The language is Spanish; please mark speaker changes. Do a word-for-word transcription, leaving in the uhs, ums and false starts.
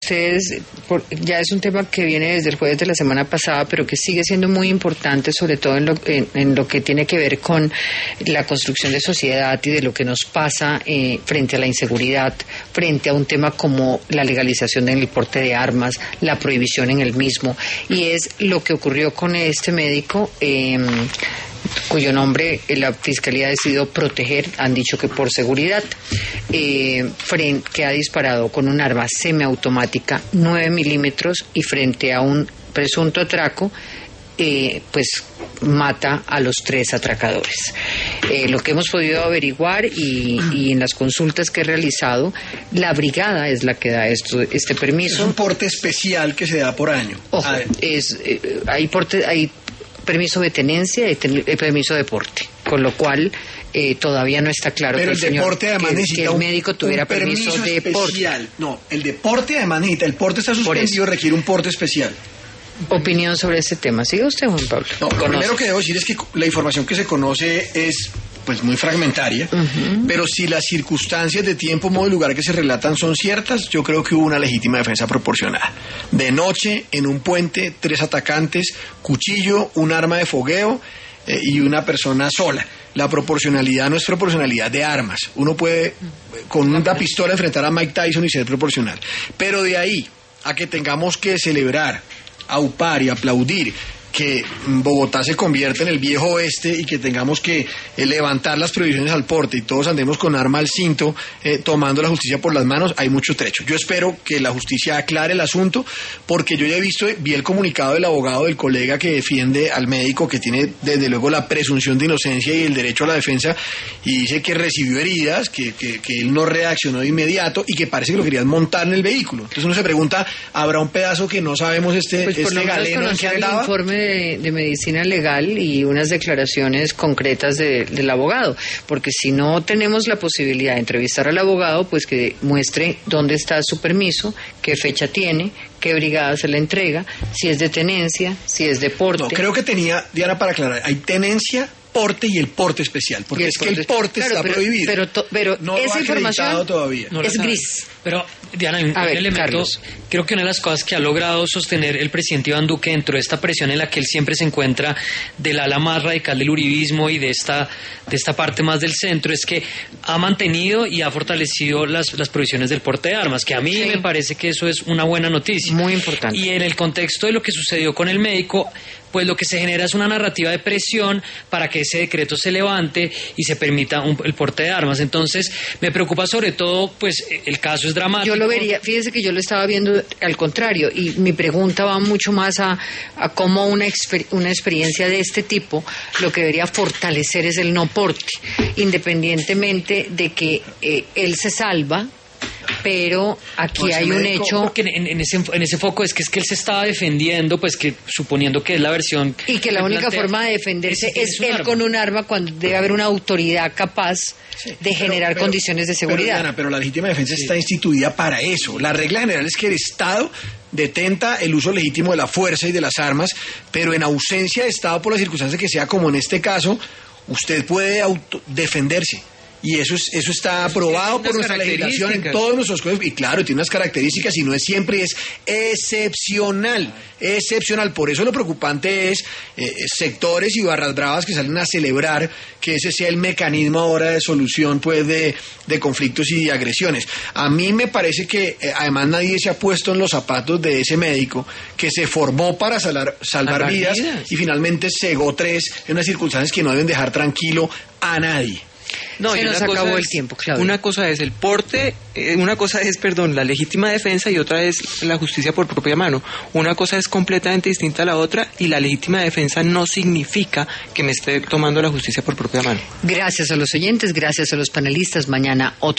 Speaker 1: ustedes, por, ya es un tema que viene desde el jueves de la semana pasada, pero que sigue siendo muy importante, sobre todo en lo, en, en lo que tiene que ver con la construcción de sociedad y de lo que nos pasa eh, frente a la inseguridad, frente a un tema como la legalización del porte de armas, la prohibición en el mismo, y es lo que ocurrió con este médico eh, cuyo nombre la Fiscalía ha decidido proteger, han dicho que por seguridad, eh, frente, que ha disparado con un arma semiautomática nueve milímetros y frente a un presunto atraco, eh, pues mata a los tres atracadores. Eh, lo que hemos podido averiguar y, y en las consultas que he realizado, la brigada es la que da esto, este permiso.
Speaker 2: Es un porte especial que se da por año.
Speaker 1: Ojo, es, eh, hay porte, hay permiso de tenencia y ten, eh, permiso de porte, con lo cual eh, todavía no está claro
Speaker 2: pero
Speaker 1: que el, el señor,
Speaker 2: deporte además
Speaker 1: que,
Speaker 2: necesita
Speaker 1: que el
Speaker 2: un,
Speaker 1: médico tuviera
Speaker 2: un
Speaker 1: permiso,
Speaker 2: permiso
Speaker 1: de
Speaker 2: especial.
Speaker 1: porte.
Speaker 2: No, el deporte además necesita, el porte está suspendido, requiere un porte especial.
Speaker 1: Opinión sobre este tema. ¿Sigue usted, Juan Pablo?
Speaker 2: No, lo primero que debo decir es que la información que se conoce es pues muy fragmentaria, uh-huh. pero si las circunstancias de tiempo, modo y lugar que se relatan son ciertas, yo creo que hubo una legítima defensa proporcionada. De noche, en un puente, tres atacantes, cuchillo, un arma de fogueo eh, y una persona sola. La proporcionalidad no es proporcionalidad de armas. Uno puede con una pistola enfrentar a Mike Tyson y ser proporcional. Pero de ahí a que tengamos que celebrar, aupar y aplaudir que Bogotá se convierta en el viejo oeste y que tengamos que eh, levantar las prohibiciones al porte y todos andemos con arma al cinto eh, tomando la justicia por las manos, hay mucho trecho. Yo espero que la justicia aclare el asunto, porque yo ya he visto, vi el comunicado del abogado del colega que defiende al médico, que tiene desde luego la presunción de inocencia y el derecho a la defensa, y dice que recibió heridas, que, que, que él no reaccionó de inmediato y que parece que lo querían montar en el vehículo. Entonces uno se pregunta, ¿habrá un pedazo que no sabemos este,
Speaker 1: pues
Speaker 2: este galeno en que andaba?
Speaker 1: El informe de, de medicina legal y unas declaraciones concretas de, del abogado, porque si no tenemos la posibilidad de entrevistar al abogado, pues que muestre dónde está su permiso, qué fecha tiene, qué brigada se le entrega, si es de tenencia, si es de porte.
Speaker 2: No, creo que tenía, Diana, para aclarar, hay tenencia, porte y el porte especial, porque es que el porte
Speaker 1: claro,
Speaker 2: está
Speaker 1: pero,
Speaker 2: prohibido.
Speaker 1: Pero, to, pero
Speaker 2: no
Speaker 1: esa
Speaker 2: lo ha
Speaker 1: información
Speaker 2: todavía.
Speaker 3: No
Speaker 1: es gris.
Speaker 3: Pero, Diana, hay un,
Speaker 1: a ver,
Speaker 3: un elemento,
Speaker 1: Carlos.
Speaker 3: Creo que una de las cosas que ha logrado sostener el presidente Iván Duque dentro de esta presión en la que él siempre se encuentra del ala más radical del uribismo y de esta, de esta parte más del centro, es que ha mantenido y ha fortalecido las, las prohibiciones del porte de armas, que a mí sí. me parece que eso es una buena noticia.
Speaker 1: Muy importante.
Speaker 3: Y en el contexto de lo que sucedió con el médico, pues lo que se genera es una narrativa de presión para que ese decreto se levante y se permita un, el porte de armas. Entonces, me preocupa sobre todo, pues, el caso es dramático.
Speaker 1: Yo lo vería, fíjese que yo lo estaba viendo al contrario, y mi pregunta va mucho más a, a cómo una, exper, una experiencia de este tipo lo que debería fortalecer es el no porte, independientemente de que eh, él se salva, pero aquí pues hay un médico, hecho
Speaker 3: porque en, en ese en ese foco es que es que él se estaba defendiendo, pues que suponiendo que es la versión
Speaker 1: y que la única plantea, forma de defenderse es, es él arma. Con un arma, cuando debe haber una autoridad capaz sí, de pero, generar pero, condiciones de seguridad.
Speaker 2: Pero, Diana, pero la legítima defensa sí. está instituida para eso. La regla general es que el Estado detenta el uso legítimo de la fuerza y de las armas, pero en ausencia de Estado, por las circunstancias que sea, como en este caso, usted puede auto defenderse. Y eso es, eso está aprobado por nuestra legislación en todos nuestros códigos, y claro, tiene unas características y no es siempre, es excepcional, excepcional. Por eso lo preocupante es eh, sectores y barras bravas que salen a celebrar que ese sea el mecanismo ahora de solución, pues, de, de conflictos y de agresiones. A mí me parece que eh, además nadie se ha puesto en los zapatos de ese médico que se formó para salvar, salvar vidas, vidas y finalmente cegó tres en unas circunstancias que no deben dejar tranquilo a nadie.
Speaker 1: No, se nos acabó el tiempo, Claudia.
Speaker 4: Una cosa es el porte, eh, una cosa es, perdón, la legítima defensa y otra es la justicia por propia mano. Una cosa es completamente distinta a la otra y la legítima defensa no significa que me esté tomando la justicia por propia mano.
Speaker 1: Gracias a los oyentes, gracias a los panelistas. Mañana otro